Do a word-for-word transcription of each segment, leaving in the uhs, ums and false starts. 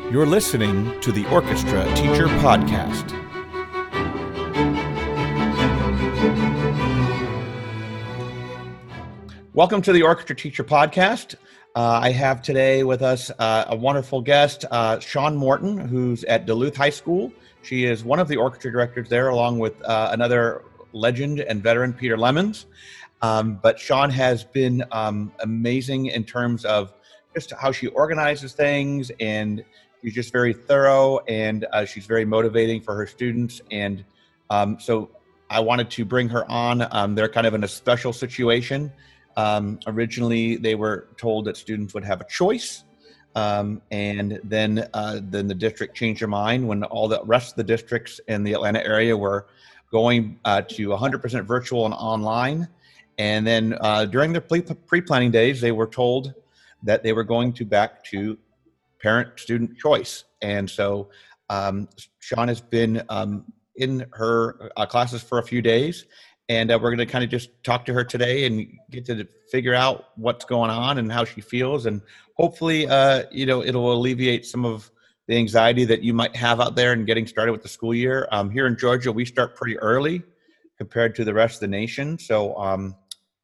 You're listening to the Orchestra Teacher Podcast. Welcome to the Orchestra Teacher Podcast. Uh, I have today with us uh, a wonderful guest, uh, Shawn Morton, who's at Duluth High School. She is one of the orchestra directors there, along with uh, another legend and veteran, Peter Lemons. Um, but Shawn has been um, amazing in terms of just how she organizes things, and she's just very thorough, and uh, she's very motivating for her students. And um, so I wanted to bring her on. Um, they're kind of in a special situation. Um, originally, they were told that students would have a choice, um, and then uh, then the district changed their mind when all the rest of the districts in the Atlanta area were going uh, to one hundred percent virtual and online. And then uh, during their pre-planning days, they were told that they were going to back to parent-student choice. And so um, Shawn has been um, in her uh, classes for a few days, and uh, we're going to kind of just talk to her today and get to figure out what's going on and how she feels. And hopefully, uh, you know, it'll alleviate some of the anxiety that you might have out there in getting started with the school year. Um, here in Georgia, we start pretty early compared to the rest of the nation. So um,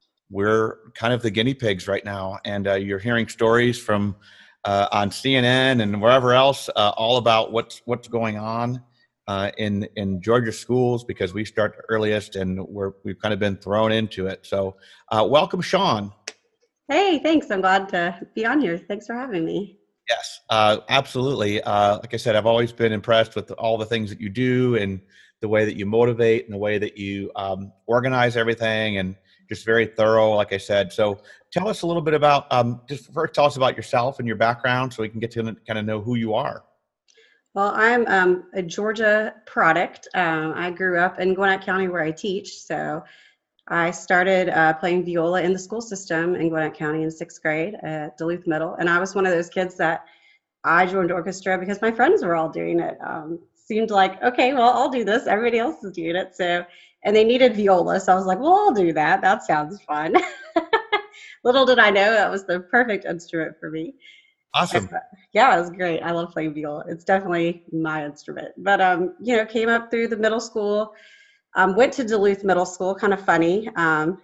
we're kind of the guinea pigs right now. And uh, you're hearing stories from uh, on C N N and wherever else, uh, all about what's what's going on uh, in in Georgia schools, because we start earliest and we're we've kind of been thrown into it. So uh, welcome, Shawn. Hey, thanks. I'm glad to be on here. Thanks for having me. Yes, uh, absolutely. Uh, like I said, I've always been impressed with all the things that you do and the way that you motivate and the way that you um, organize everything, and just very thorough, like I said. So tell us a little bit about, um, just first tell us about yourself and your background so we can get to kind of know who you are. Well, I'm um, a Georgia product. Um, I grew up in Gwinnett County where I teach. So I started uh, playing viola in the school system in Gwinnett County in sixth grade at Duluth Middle. And I was one of those kids that I joined orchestra because my friends were all doing it. Um, seemed like, okay, well, I'll do this. Everybody else is doing it. So, and they needed viola. So I was like, well, I'll do that. That sounds fun. Little did I know that was the perfect instrument for me. Awesome. And, yeah, it was great. I love playing viola. It's definitely my instrument. But, um, you know, came up through the middle school, um, went to Duluth Middle School, kind of funny. Um,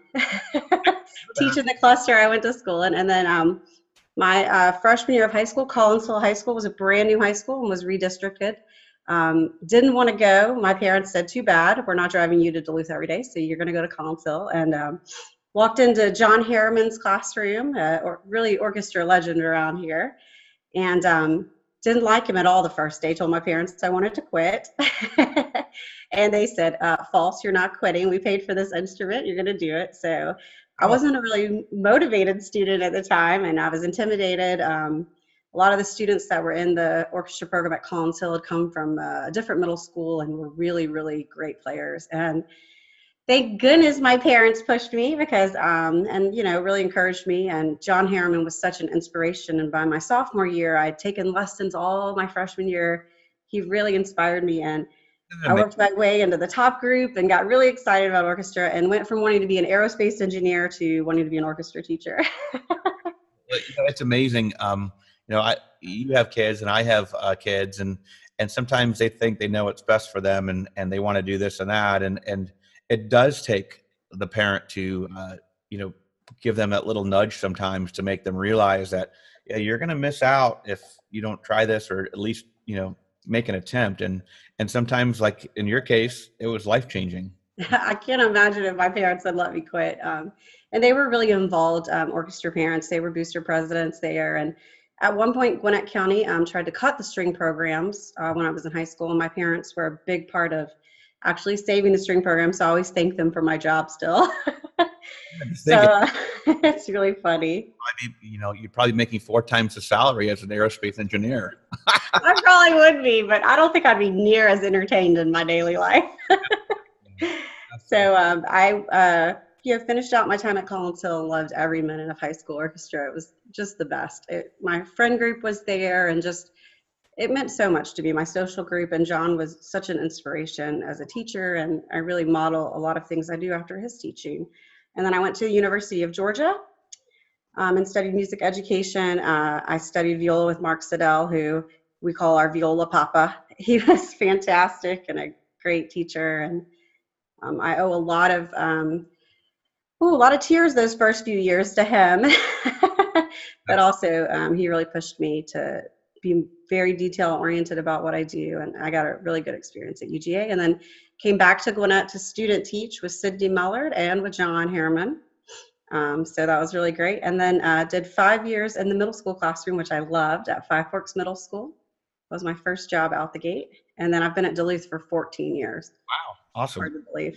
teaching the cluster I went to school in. And then um, my uh, freshman year of high school, Collinsville High School was a brand new high school and was redistricted. Um, didn't want to go. My parents said, too bad. We're not driving you to Duluth every day, so you're going to go to Collinsville. And um, walked into John Harriman's classroom, uh, or really orchestra legend around here, and um, didn't like him at all the first day. Told my parents I wanted to quit. And they said, uh, false, you're not quitting. We paid for this instrument. You're going to do it. So I wasn't a really motivated student at the time, and I was intimidated. Um, a lot of the students that were in the orchestra program at Collinsville had come from a different middle school and were really, really great players. And thank goodness my parents pushed me because, um, and, you know, really encouraged me. And John Harriman was such an inspiration. And by my sophomore year, I'd taken lessons all my freshman year. He really inspired me. And I worked my way into the top group and got really excited about orchestra and went from wanting to be an aerospace engineer to wanting to be an orchestra teacher. You know, it's amazing. Um, you know, I, you have kids and I have uh, kids, and, and sometimes they think they know what's best for them, and, and they want to do this and that. And, and it does take the parent to, uh, you know, give them that little nudge sometimes to make them realize that, yeah, you're going to miss out if you don't try this, or at least, you know, make an attempt. And, and sometimes, like in your case, it was life-changing. I can't imagine if my parents had let me quit. Um, and they were really involved, um, orchestra parents. They were booster presidents there. And at one point, Gwinnett County um, tried to cut the string programs uh, when I was in high school. And my parents were a big part of actually saving the string program. So I always thank them for my job still. So uh, it's really funny. I mean, you know, you're probably making four times the salary as an aerospace engineer. I probably would be, but I don't think I'd be near as entertained in my daily life. So um, I uh, you know, finished out my time at Collinsville and loved every minute of high school orchestra. It was just the best. It, my friend group was there, and just it meant so much to be my social group. And John was such an inspiration as a teacher, and I really model a lot of things I do after his teaching. And then I went to the University of Georgia um, and studied music education. Uh, I studied viola with Mark Siddell, who we call our Viola Papa. He was fantastic and a great teacher. And um, I owe a lot of, um, ooh, a lot of tears those first few years to him. But also um, he really pushed me to be very detail oriented about what I do. And I got a really good experience at U G A, and then came back to Gwinnett to student teach with Sydney Mellard and with John Harriman. Um, so that was really great. And then uh, did five years in the middle school classroom, which I loved, at Five Forks Middle School. That was my first job out the gate. And then I've been at Duluth for fourteen years. Wow. Awesome. Hard to believe.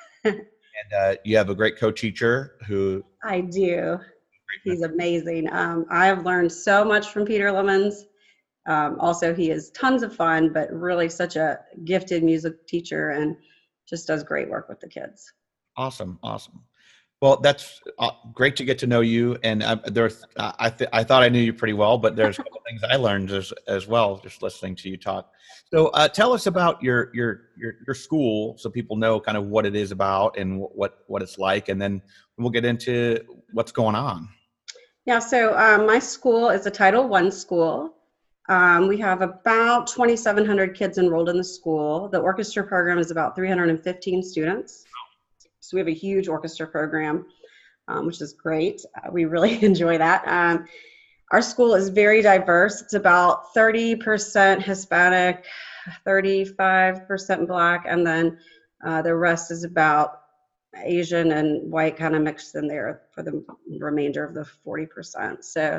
And uh, you have a great co-teacher who... I do. He's amazing. Um, I have learned so much from Peter Lemons. Um, also, he is tons of fun, but really such a gifted music teacher and just does great work with the kids. Awesome. Awesome. Well, that's uh, great to get to know you. And uh, there's, uh, I, th- I thought I knew you pretty well, but there's a couple things I learned as, as well, just listening to you talk. So uh, tell us about your, your, your, your school, so people know kind of what it is about and what, what it's like. And then we'll get into what's going on. Yeah. So um, my school is a Title One school. Um, we have about twenty-seven hundred kids enrolled in the school. The orchestra program is about three hundred fifteen students. So we have a huge orchestra program, um, which is great. Uh, we really enjoy that. Um, our school is very diverse. It's about thirty percent Hispanic, thirty-five percent Black, and then uh, the rest is about Asian and white kind of mixed in there for the remainder of the forty percent. So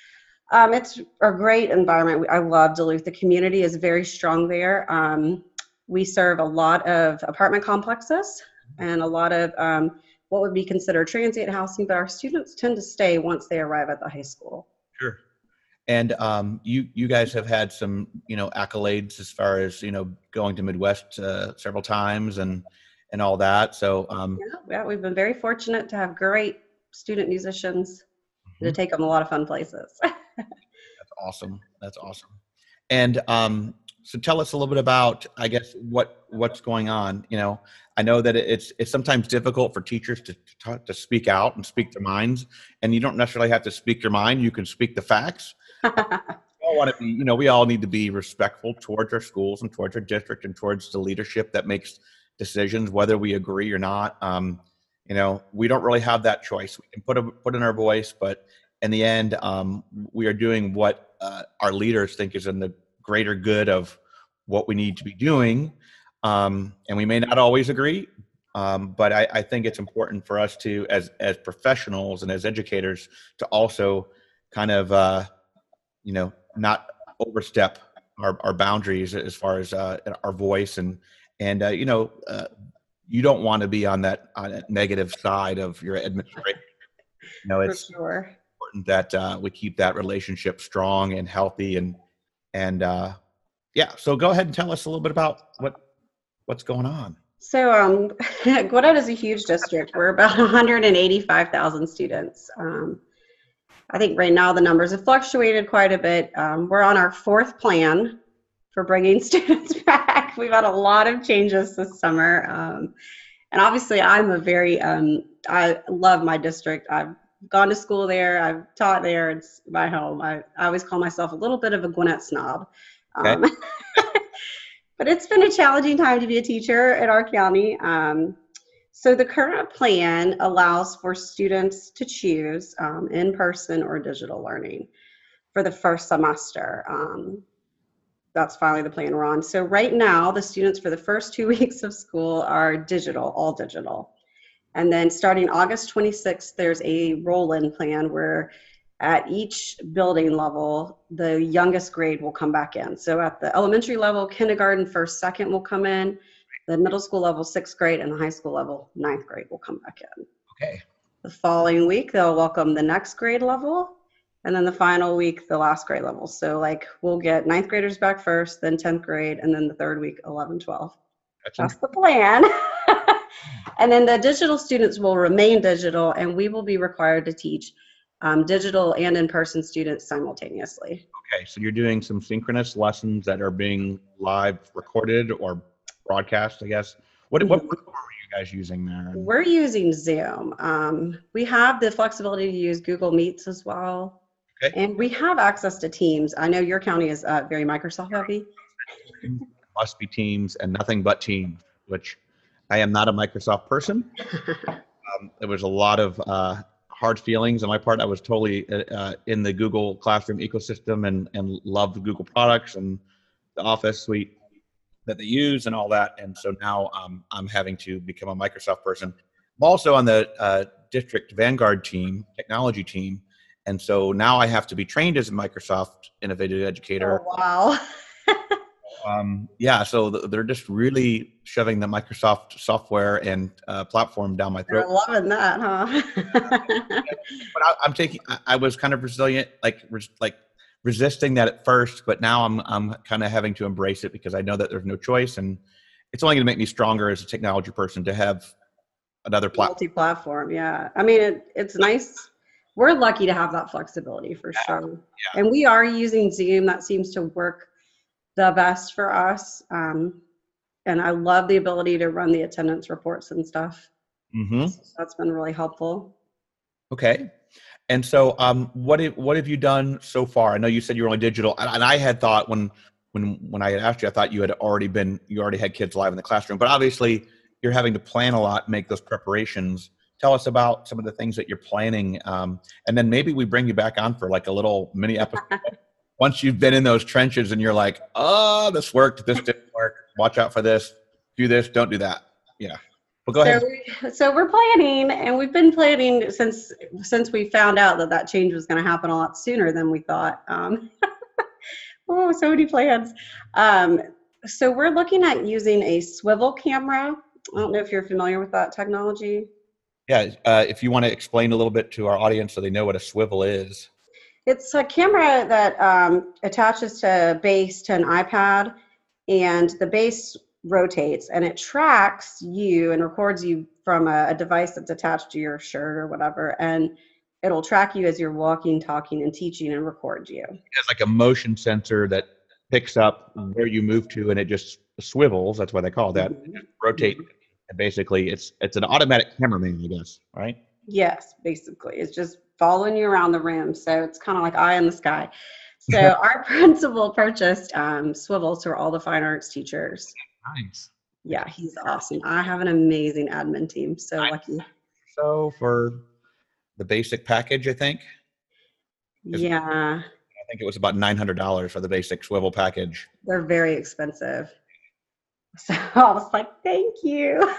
um, it's a great environment. I love Duluth. The community is very strong there. Um, we serve a lot of apartment complexes and a lot of um, what would be considered transient housing, but our students tend to stay once they arrive at the high school. Sure. And um, you you guys have had some, you know, accolades as far as, you know, going to Midwest uh, several times and and all that. So um, yeah, yeah, we've been very fortunate to have great student musicians mm-hmm. to take them a lot of fun places. That's awesome. That's awesome. And um, so tell us a little bit about, I guess, what what's going on. You know, I know that it's it's sometimes difficult for teachers to to, to speak out and speak their minds, and you don't necessarily have to speak your mind. You can speak the facts. we all want to be, you know, we all need to be respectful towards our schools and towards our district and towards the leadership that makes decisions, whether we agree or not. Um, you know, we don't really have that choice. We can put a, put in our voice, but in the end, um, we are doing what uh, our leaders think is in the greater good of what we need to be doing. Um, and we may not always agree, um, but I, I think it's important for us to, as as professionals and as educators, to also kind of, uh, you know, not overstep our, our boundaries as far as uh, our voice and and uh, you know, uh, you don't want to be on that on that negative side of your administration. You know, it's for sure. important that uh, we keep that relationship strong and healthy and and uh, yeah. So go ahead and tell us a little bit about what what's going on. So um, Gwinnett is a huge district. We're about one hundred eighty-five thousand students. Um, I think right now the numbers have fluctuated quite a bit. Um, we're on our fourth plan for bringing students back. We've had a lot of changes this summer. Um, and obviously I'm a very, um, I love my district. I've gone to school there. I've taught there. It's my home. I, I always call myself a little bit of a Gwinnett snob. Um, okay. But it's been a challenging time to be a teacher at our county. Um, so the current plan allows for students to choose um, in-person or digital learning for the first semester. Um, that's finally the plan we're on. So right now, the students for the first two weeks of school are digital, all digital. And then starting August twenty-sixth, there's a roll-in plan where at each building level, the youngest grade will come back in. So at the elementary level, kindergarten, first, second will come in. The middle school level, sixth grade, and the high school level, ninth grade will come back in. Okay. The following week, they'll welcome the next grade level. And then the final week, the last grade level. So like we'll get ninth graders back first, then tenth grade, and then the third week, eleven, twelve. That's, That's the plan. And then the digital students will remain digital, and we will be required to teach um, digital and in-person students simultaneously. Okay, so you're doing some synchronous lessons that are being live recorded or broadcast, I guess. What, what platform are you guys using there? We're using Zoom. Um, we have the flexibility to use Google Meets as well. Okay. And we have access to Teams. I know your county is uh, very Microsoft heavy. Must be Teams and nothing but Teams, which I am not a Microsoft person. Um, there was a lot of uh, hard feelings on my part. I was totally uh, in the Google Classroom ecosystem and, and loved Google products and the Office suite that they use and all that. And so now um, I'm having to become a Microsoft person. I'm also on the uh, district Vanguard team, technology team. And so now I have to be trained as a Microsoft innovative educator. Oh, wow. Um, yeah, so th- they're just really shoving the Microsoft software and uh, platform down my throat. You're loving that, huh? But I, I'm taking. I, I was kind of resilient, like res, like resisting that at first, but now I'm I'm kind of having to embrace it because I know that there's no choice, and it's only going to make me stronger as a technology person to have another platform. Multi-platform, yeah. I mean, it, it's nice. We're lucky to have that flexibility for Yeah, sure. yeah. And we are using Zoom. That seems to work the best for us. Um, and I love the ability to run the attendance reports and stuff. Mm-hmm. So that's been really helpful. Okay. And so, um, what have, what have you done so far? I know you said you were only digital, and, and I had thought when when when I had asked you, I thought you had already been you already had kids live in the classroom. But obviously, you're having to plan a lot, make those preparations. Tell us about some of the things that you're planning, um, and then maybe we bring you back on for like a little mini episode. Once you've been in those trenches and you're like, oh, this worked, this didn't work. Watch out for this. Do this. Don't do that. Yeah. Well, go so, ahead. We, so we're planning, and we've been planning since since we found out that that change was going to happen a lot sooner than we thought. Um, oh, so many plans. Um, so we're looking at using a swivel camera. I don't know if you're familiar with that technology. Yeah. Uh, if you want to explain a little bit to our audience so they know what a swivel is. It's a camera that um, attaches to base to an iPad, and the base rotates and it tracks you and records you from a, a device that's attached to your shirt or whatever, and it'll track you as you're walking, talking, and teaching, and record you. It has like a motion sensor that picks up where you move to, and it just swivels. That's why they call that. Mm-hmm. It rotate, and basically, it's it's an automatic cameraman, I guess, right? Yes, basically, it's just following you around the room. So it's kind of like eye in the sky. So our principal purchased um, swivels for all the fine arts teachers. Nice. Yeah, he's awesome. I have an amazing admin team. So nice. Lucky. So for the basic package, I think. Yeah. I think it was about nine hundred dollars for the basic swivel package. They're very expensive. So I was like, thank you.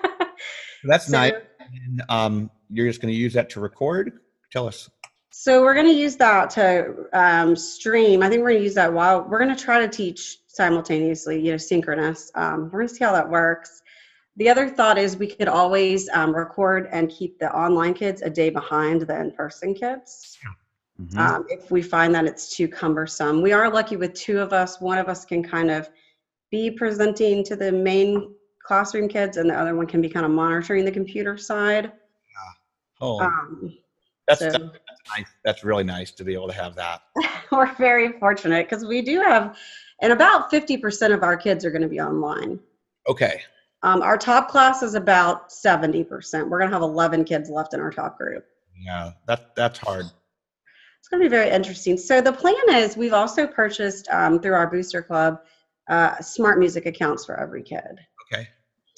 That's so, nice. And, um, you're just going to use that to record? Tell us. So we're going to use that to um, stream. I think we're going to use that while we're going to try to teach simultaneously, you know, synchronous. Um, we're going to see how that works. The other thought is we could always um, record and keep the online kids a day behind the in-person kids. Mm-hmm. um, if we find that it's too cumbersome. We are lucky with two of us. One of us can kind of be presenting to the main classroom kids, and the other one can be kind of monitoring the computer side. Yeah. Oh, um, that's, so, that's nice. That's really nice to be able to have that. We're very fortunate because we do have, and about fifty percent of our kids are going to be online. Okay. Um, our top class is about seventy percent. We're going to have eleven kids left in our top group. Yeah, that that's hard. It's going to be very interesting. So the plan is we've also purchased um, through our booster club uh, smart music accounts for every kid. Okay.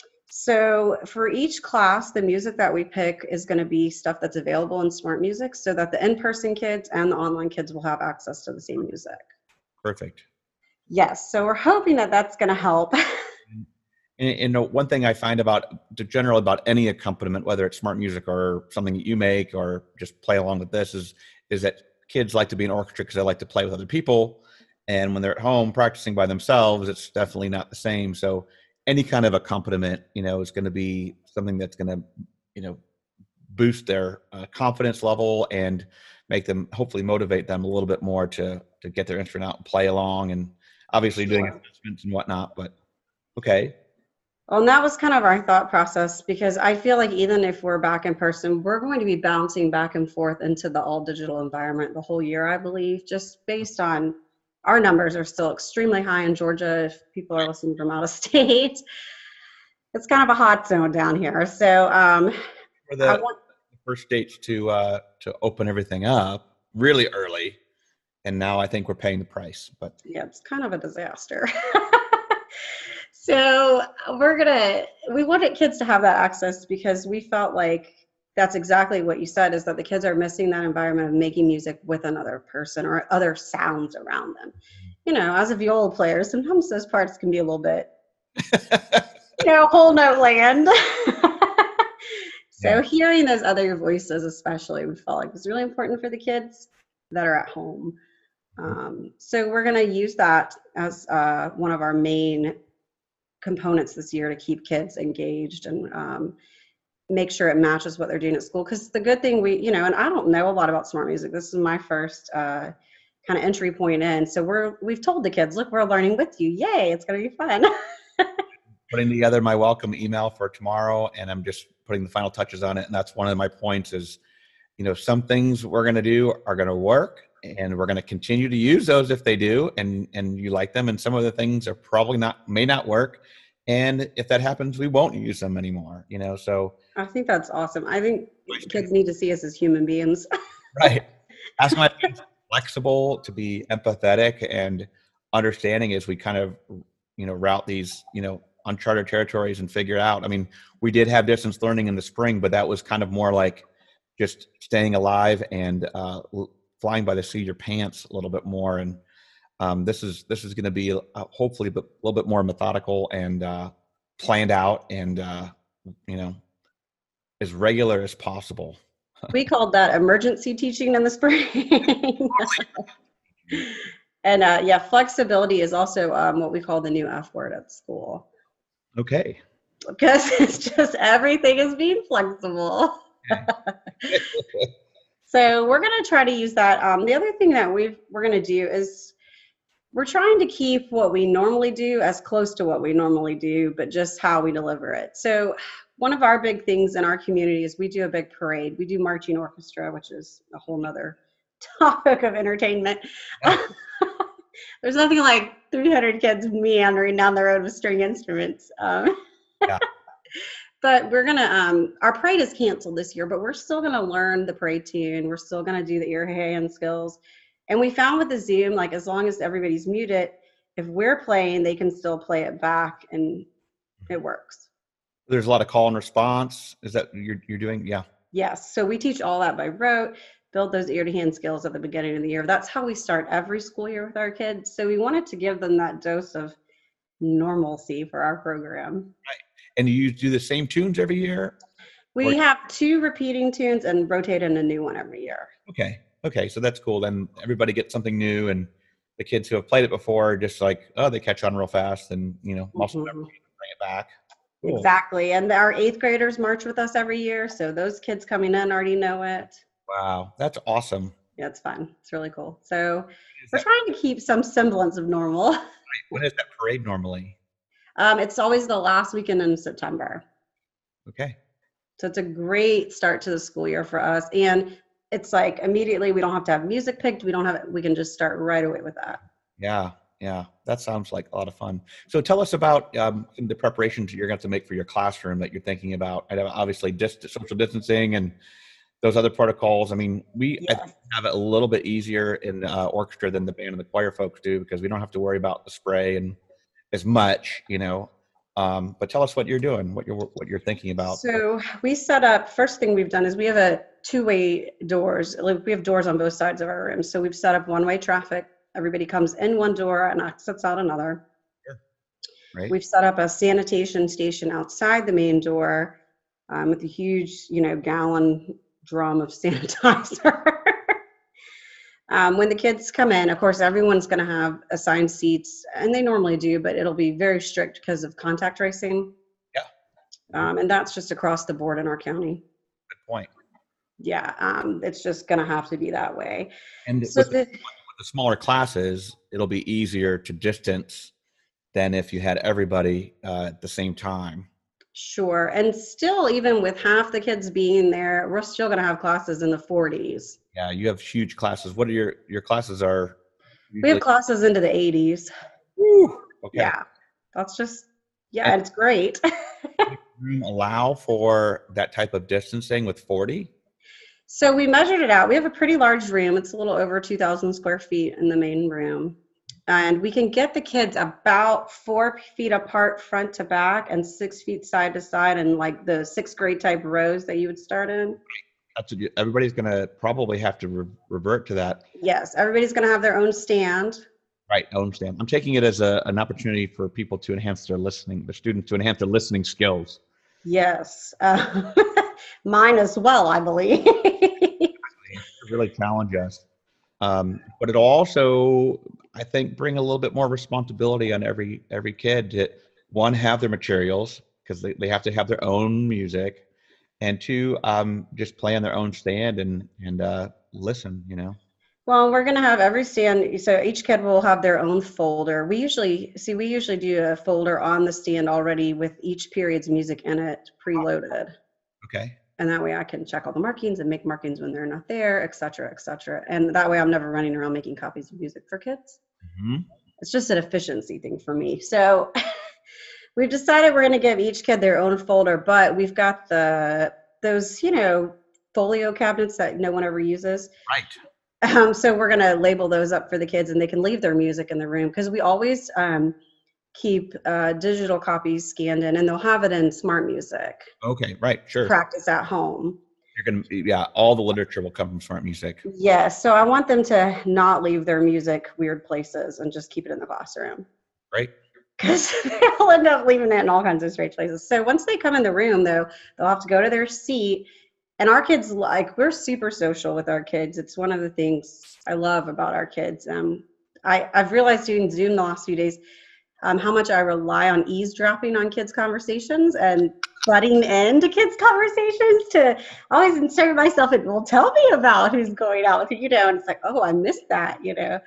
So for each class, the music that we pick is going to be stuff that's available in smart music so that the in-person kids and the online kids will have access to the same music. Perfect. Yes. So we're hoping that that's going to help. And, and one thing I find about the general about any accompaniment, whether it's smart music or something that you make or just play along with this, is is that kids like to be in orchestra because they like to play with other people. And when they're at home practicing by themselves, it's definitely not the same. So any kind of accompaniment, you know, is going to be something that's going to, you know, boost their uh, confidence level and make them, hopefully motivate them a little bit more to to get their instrument out and play along, and obviously doing Sure. assessments and whatnot. But okay. Well, and that was kind of our thought process, because I feel like even if we're back in person, we're going to be bouncing back and forth into the all digital environment the whole year, I believe, just based on our numbers are still extremely high in Georgia. If people are listening from out of state, it's kind of a hot zone down here. So um, For the, I want, the first states to uh, to open everything up. really early. And now I think we're paying the price, but yeah, it's kind of a disaster. So we're gonna, we wanted kids to have that access because we felt like that's exactly what you said, is that the kids are missing that environment of making music with another person or other sounds around them. You know, as a viola player, sometimes those parts can be a little bit, you know, whole note land. So yeah. hearing those other voices, especially, we felt like was really important for the kids that are at home. Um, so we're going to use that as uh, one of our main components this year to keep kids engaged and um, make sure it matches what they're doing at school. Because the good thing we, you know, and I don't know a lot about smart music. This is my first uh, kind of entry point in. So we're, we've told the kids, look, we're learning with you. Yay, it's going to be fun. Putting together my welcome email for tomorrow, and I'm just putting the final touches on it. And that's one of my points is, you know, some things we're going to do are going to work, and we're going to continue to use those if they do, and and you like them. And some of the things are probably not, may not work. And if that happens, we won't use them anymore, you know, so. I think that's awesome. I think kids need to see us as human beings. Right. Ask my kids flexible, to be empathetic and understanding as we kind of, you know, route these, you know, uncharted territories and figure it out. I mean, we did have distance learning in the spring, but that was kind of more like just staying alive and uh, flying by the seat of your pants a little bit more. And um, this is this is going to be uh, hopefully a little bit more methodical and uh, planned out, and uh, you know, as regular as possible. We called that emergency teaching in the spring. And uh, yeah, flexibility is also um, what we call the new F word at school. Okay. Because it's just everything is being flexible. So we're going to try to use that. Um, the other thing that we've, we're going to do is we're trying to keep what we normally do as close to what we normally do, but just how we deliver it. So one of our big things in our community is we do a big parade. We do marching orchestra, which is a whole nother topic of entertainment. There's nothing like three hundred kids meandering down the road with string instruments. Um, yeah. But we're gonna, um, our parade is canceled this year, but we're still gonna learn the parade tune. We're still gonna do the ear, hand skills. And we found with the Zoom, like as long as everybody's muted, if we're playing, they can still play it back and it works. There's a lot of call and response. Is that you're, you're doing? Yeah. Yes. So we teach all that by rote, build those ear to hand skills at the beginning of the year. That's how we start every school year with our kids. So we wanted to give them that dose of normalcy for our program. Right. And you do the same tunes every year? We or- have two repeating tunes and rotate in a new one every year. Okay. Okay. So that's cool. Then everybody gets something new, and the kids who have played it before, just like, oh, they catch on real fast, and, you know, muscle memory, bring it back. Cool. Exactly. And our eighth graders march with us every year. So those kids coming in already know it. Wow. That's awesome. Yeah, it's fun. It's really cool. So we're that? trying to keep some semblance of normal. Right. When is that parade normally? Um, it's always the last weekend in September. Okay. So it's a great start to the school year for us. And it's like immediately we don't have to have music picked. We don't have it. We can just start right away with that. Yeah. Yeah. That sounds like a lot of fun. So tell us about um, the preparations you're going to have to make for your classroom that you're thinking about. I know obviously dist- social distancing and those other protocols. I mean, we yeah. I think have it a little bit easier in uh, orchestra than the band and the choir folks do, because we don't have to worry about the spray and as much, you know. Um, but tell us what you're doing, what you're what you're thinking about. So we set up. First thing we've done is we have a two-way doors. We have doors on both sides of our room. So we've set up one-way traffic. Everybody comes in one door and exits out another. Sure. Right. We've set up a sanitation station outside the main door um, with a huge, you know, gallon drum of sanitizer. um, when the kids come in, of course, everyone's going to have assigned seats, and they normally do, but it'll be very strict because of contact tracing. Yeah. Um, and that's just across the board in our county. Good point. Yeah, um, it's just going to have to be that way. And so with, the, the, with the smaller classes, it'll be easier to distance than if you had everybody uh, at the same time. Sure. And still, even with half the kids being there, we're still going to have classes in the forties. Yeah, you have huge classes. What are your, your classes are? Usually- we have classes into the eighties. Woo. Okay. Yeah, that's just, yeah, and it's great. Allow for that type of distancing with forty? So we measured it out. We have a pretty large room. It's a little over two thousand square feet in the main room. And we can get the kids about four feet apart front to back and six feet side to side in like the sixth grade type rows that you would start in. That's a, everybody's going to probably have to re- revert to that. Yes, everybody's going to have their own stand. Right, I understand. I'm taking it as a, an opportunity for people to enhance their listening, the students to enhance their listening skills. Yes, uh, mine as well, I believe. Really challenge us. Um, but it also, I think, bring a little bit more responsibility on every every kid to, one, have their materials, because they, they have to have their own music, and two, um, just play on their own stand and, and uh, listen, you know. Well, we're going to have every stand, so each kid will have their own folder. We usually, see, we usually do a folder on the stand already with each period's music in it preloaded. Okay. And that way I can check all the markings and make markings when they're not there, et cetera, et cetera. And that way I'm never running around making copies of music for kids. Mm-hmm. It's just an efficiency thing for me. So we've decided we're going to give each kid their own folder, but we've got the, those, you know, folio cabinets that no one ever uses. Right. Um, so we're going to label those up for the kids, and they can leave their music in the room, because we always um, keep uh, digital copies scanned in, and they'll have it in Smart Music. Okay, right, sure. Practice at home. You're gonna, yeah, all the literature will come from Smart Music. Yes, so I want them to not leave their music weird places and just keep it in the classroom. Right. Because they'll end up leaving it in all kinds of strange places. So once they come in the room, though, they'll have to go to their seat. And our kids, like, we're super social with our kids. It's one of the things I love about our kids. Um, I, I've realized doing Zoom the last few days um, how much I rely on eavesdropping on kids' conversations and butting into kids' conversations to always insert myself in, well, tell me about who's going out with you, you know, and it's like, oh, I missed that, you know.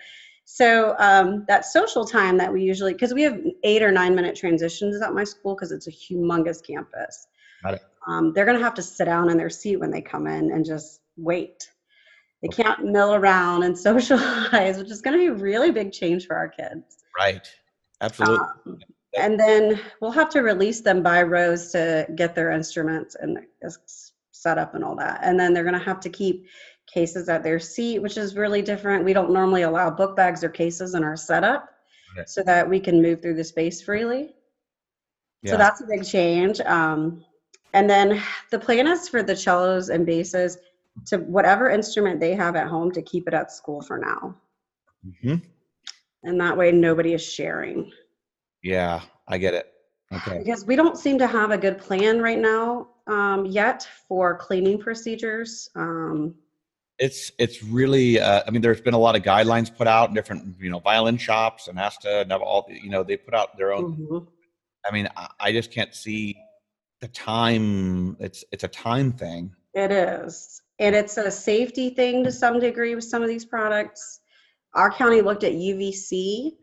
So um, that social time that we usually, because we have eight or nine minute transitions at my school because it's a humongous campus. Got it. Um, they're going to have to sit down in their seat when they come in and just wait. They can't mill around and socialize, which is going to be a really big change for our kids. Right. Absolutely. Um, and then we'll have to release them by rows to get their instruments and set up and all that. And then they're going to have to keep cases at their seat, which is really different. We don't normally allow book bags or cases in our setup okay. so that we can move through the space freely. Yeah. So that's a big change. Um, and then the plan is for the cellos and basses to whatever instrument they have at home to keep it at school for now. Mm-hmm. And that way nobody is sharing. Yeah, I get it. Okay. Because we don't seem to have a good plan right now um, yet for cleaning procedures. Um, It's it's really uh, I mean, there's been a lot of guidelines put out, different you know violin shops and ASTA and all you know they put out their own. Mm-hmm. I mean, I, I just can't see the time. It's it's a time thing. It is, and it's a safety thing to some degree with some of these products. Our county looked at U V C.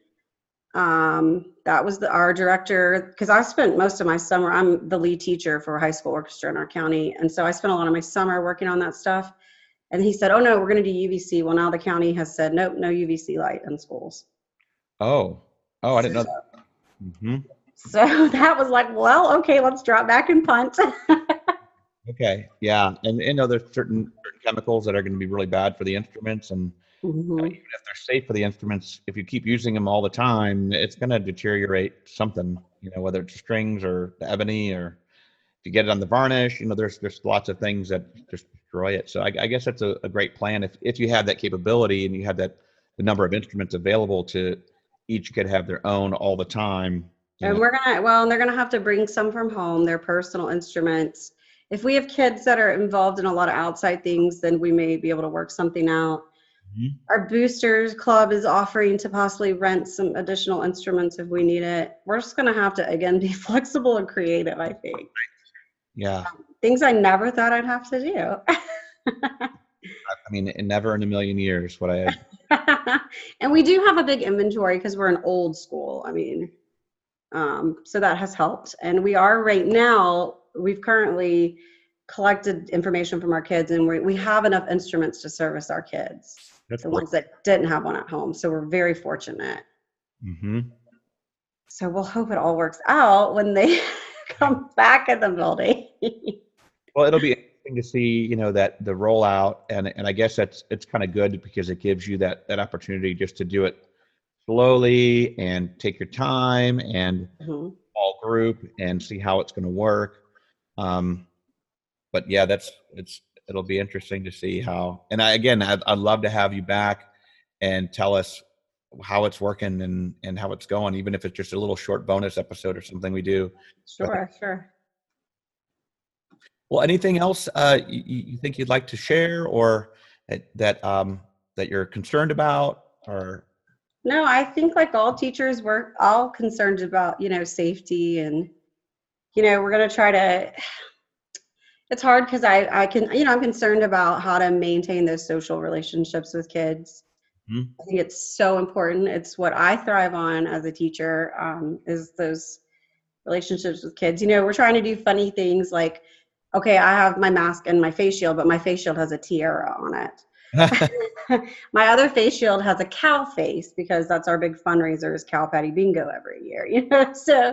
Um, that was the our director, because I spent most of my summer. I'm the lead teacher for a high school orchestra in our county, and so I spent a lot of my summer working on that stuff. And he said, oh, no, we're going to do U V C. Well, now the county has said, nope, no U V C light in schools. Oh, oh, I didn't know that. Mm-hmm. So that was like, well, okay, let's drop back and punt. Okay, yeah. And, you know, there's certain, certain chemicals that are going to be really bad for the instruments. And mm-hmm. you know, even if they're safe for the instruments, if you keep using them all the time, it's going to deteriorate something, you know, whether it's strings or the ebony or if you get it on the varnish, you know, there's there's lots of things that just destroy it. So I, I guess that's a, a great plan. If if you have that capability and you have that the number of instruments available to each kid have their own all the time. And know. we're gonna well, and they're gonna have to bring some from home, their personal instruments. If we have kids that are involved in a lot of outside things, then we may be able to work something out. Mm-hmm. Our boosters club is offering to possibly rent some additional instruments if we need it. We're just gonna have to again be flexible and creative, I think. Yeah. Um, things I never thought I'd have to do. I mean, never in a million years would I have. And we do have a big inventory because we're an old school. I mean, um, so that has helped. And we are right now, we've currently collected information from our kids, and we, we have enough instruments to service our kids, That's the cool. ones that didn't have one at home. So we're very fortunate. Mm-hmm. So we'll hope it all works out when they come back in the building. Well, it'll be interesting interesting to see, you know, that the rollout, and and I guess that's it's kind of good because it gives you that that opportunity just to do it slowly and take your time and Mhm. all group and see how it's going to work. Um, but yeah, that's it's it'll be interesting to see how. And I again, I'd, I'd love to have you back and tell us how it's working and and how it's going, even if it's just a little short bonus episode or something we do. So I think, Sure, sure. well, anything else uh, you, you think you'd like to share, or that that um, that you're concerned about, or No, I think like all teachers, we're all concerned about, you know, safety and, you know, we're going to try to, it's hard because I, I can, you know, I'm concerned about how to maintain those social relationships with kids. hmm? I think it's so important. It's what I thrive on as a teacher, um, is those relationships with kids. You know, we're trying to do funny things like, okay, I have my mask and my face shield, but my face shield has a tiara on it. My other face shield has a cow face because that's our big fundraiser is Cow Patty Bingo every year, you know. So,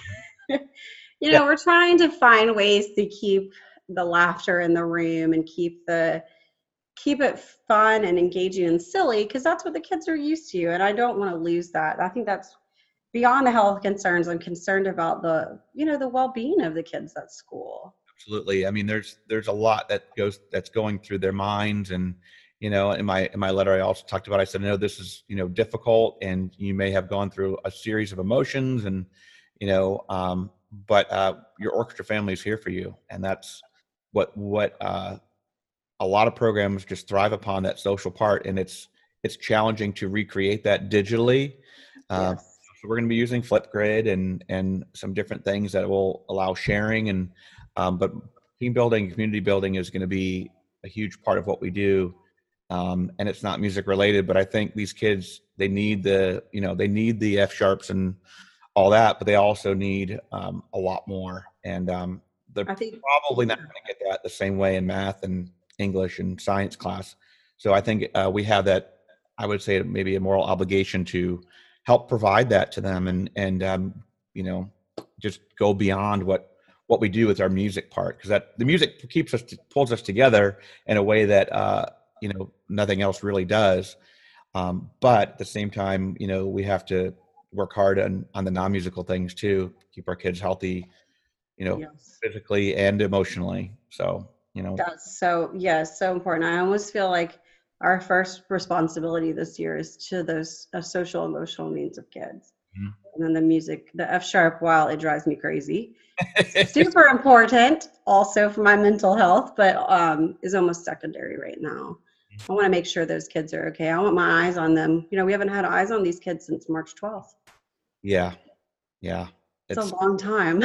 you Yeah, know, we're trying to find ways to keep the laughter in the room and keep the keep it fun and engaging and silly because that's what the kids are used to. And I don't want to lose that. I think that's beyond the health concerns. I'm concerned about the, you know, the well-being of the kids at school. absolutely. I mean, there's there's a lot that goes that's going through their minds, and you know, in my in my letter, I also talked about. I said, I know this is you know difficult, and you may have gone through a series of emotions, and you know, um, but uh, your orchestra family is here for you, and that's what what uh, a lot of programs just thrive upon, that social part, and it's it's challenging to recreate that digitally. Uh, Yes. so we're going to be using Flipgrid and and some different things that will allow sharing, and um, but team building, community building is going to be a huge part of what we do. Um, and it's not music related, but I think these kids, they need the you know they need the F sharps and all that, but they also need um, a lot more. And um, they're I think, probably yeah. not going to get that the same way in math and English and science class. So I think uh, we have that, I would say maybe a moral obligation to help provide that to them, and, and um, you know, just go beyond what, what we do with our music part. Cause that the music keeps us, pulls us together in a way that, uh, you know, nothing else really does. Um, but at the same time, you know, we have to work hard on, on the non-musical things too, keep our kids healthy, you know, Yes. physically and emotionally. So, you know, That's so, yes, so important. I almost feel like our first responsibility this year is to those uh, social emotional needs of kids. Mhm. And then the music, the F sharp, while it drives me crazy, super important also for my mental health, but um, is almost secondary right now. I want to make sure those kids are okay. I want my eyes on them. You know, we haven't had eyes on these kids since March twelfth. yeah, yeah, It's a it's long time.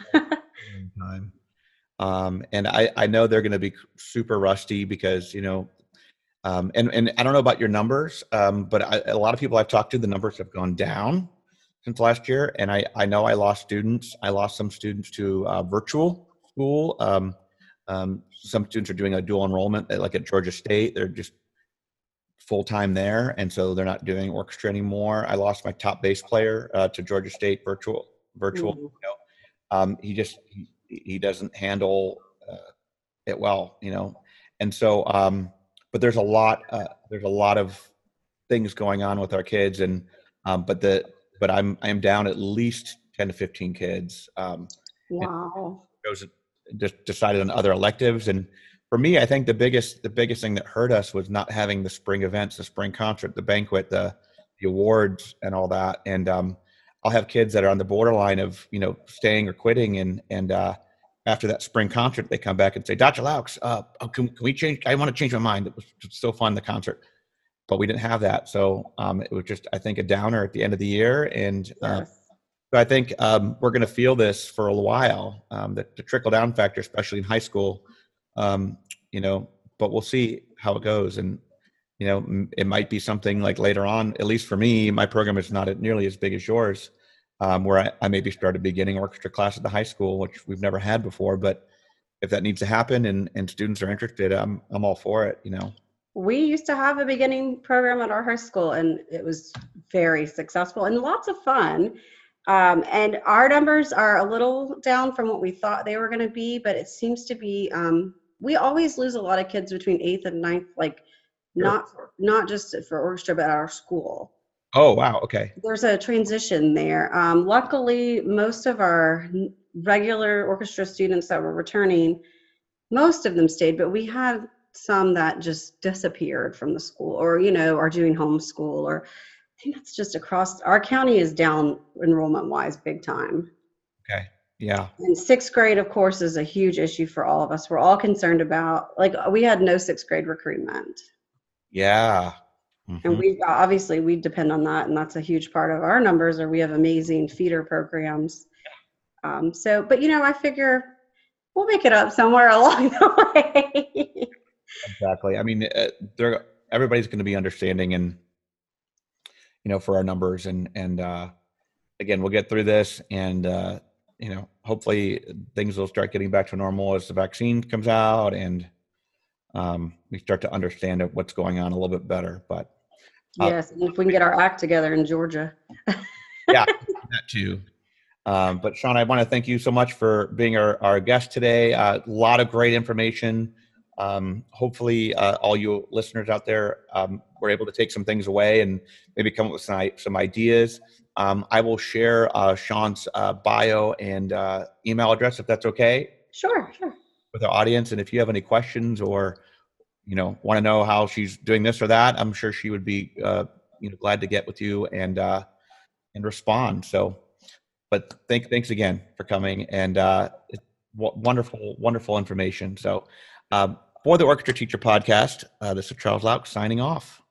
a long time. Um, and I, I know they're going to be super rusty because, you know, um, and, and I don't know about your numbers, um, but I, a lot of people I've talked to, the numbers have gone down since last year. And I, I know I lost students. I lost some students to uh, virtual school. Um, um, some students are doing a dual enrollment, like at Georgia State. They're just full time there, and so they're not doing orchestra anymore. I lost my top bass player uh, to Georgia State virtual virtual. Mhm. You know, um, he just he, he doesn't handle uh, it well, you know, and so um, but there's a lot uh, there's a lot of things going on with our kids, and um, but the but I'm I'm down at least ten to fifteen kids. Um, and Wow. those just decided on other electives. And for me, I think the biggest the biggest thing that hurt us was not having the spring events, the spring concert, the banquet, the the awards, and all that. And um, I'll have kids that are on the borderline of you know staying or quitting, and and uh, after that spring concert, they come back and say, Doctor Laux, uh, oh, can, can we change? I want to change my mind. It was so fun, the concert, but we didn't have that. So um, it was just, I think, a downer at the end of the year. And uh, Yes. so I think um, we're going to feel this for a while, um, the, the trickle down factor, especially in high school, um, you know, but we'll see how it goes. And, you know, m- it might be something like later on, at least for me, my program is not nearly as big as yours, um, where I, I maybe start a beginning orchestra class at the high school, which we've never had before. But if that needs to happen and, and students are interested, I'm, I'm all for it, you know. We used to have a beginning program at our high school, and it was very successful and lots of fun. Um, and our numbers are a little down from what we thought they were going to be, but it seems to be um, we always lose a lot of kids between eighth and ninth, like Sure. not not just for orchestra, but at our school. Oh, wow. Okay. There's a transition there. Um, luckily, most of our n- regular orchestra students that were returning, most of them stayed, but we had some that just disappeared from the school, or you know, are doing homeschool, or I think that's just across our county is down enrollment wise big time. Okay. Yeah. And sixth grade, of course, is a huge issue for all of us. We're all concerned about, like, we had no sixth grade recruitment. Yeah. And Mhm. we obviously we depend on that, and that's a huge part of our numbers. Or we have amazing feeder programs. Um, so, but you know, I figure we'll make it up somewhere along the way. Exactly. I mean, uh, they're everybody's going to be understanding, and you know, for our numbers, and and uh, again, we'll get through this, and uh, you know, hopefully things will start getting back to normal as the vaccine comes out, and um, we start to understand what's going on a little bit better. But uh, Yes, and if we can get our act together in Georgia. yeah, that too. Um, but Sean, I want to thank you so much for being our, our guest today. A uh, lot of great information. Um, hopefully, uh, all you listeners out there um, were able to take some things away and maybe come up with some, some ideas. Um, I will share uh, Sean's uh, bio and uh, email address, if that's okay, Sure, sure. with our audience. And if you have any questions, or you know, want to know how she's doing this or that, I'm sure she would be uh, you know, glad to get with you and uh, and respond. So. But thank, thanks again for coming, and uh, it's w- wonderful, wonderful information. So um, for the Orchestra Teacher Podcast, uh, this is Charles Lauk signing off.